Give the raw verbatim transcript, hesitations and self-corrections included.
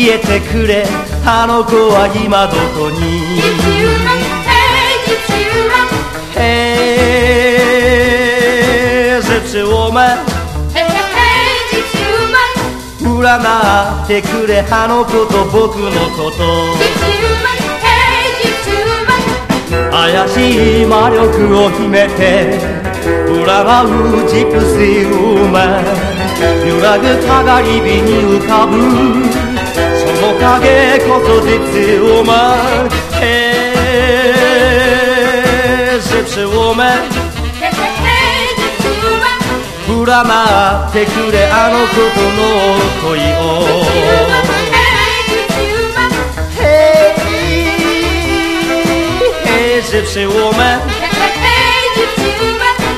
えてくれ、あの子は今どこに。Hey gypsy woman、 占ってくれ、あの子と僕のこと。怪しい魔力を秘めて占うジプシーウーマン、揺らぐかがり火に浮かぶその影こそジプシーウーマン。 Hey gypsy woman、 占ってくれ、あの子との恋を。Gypsy woman、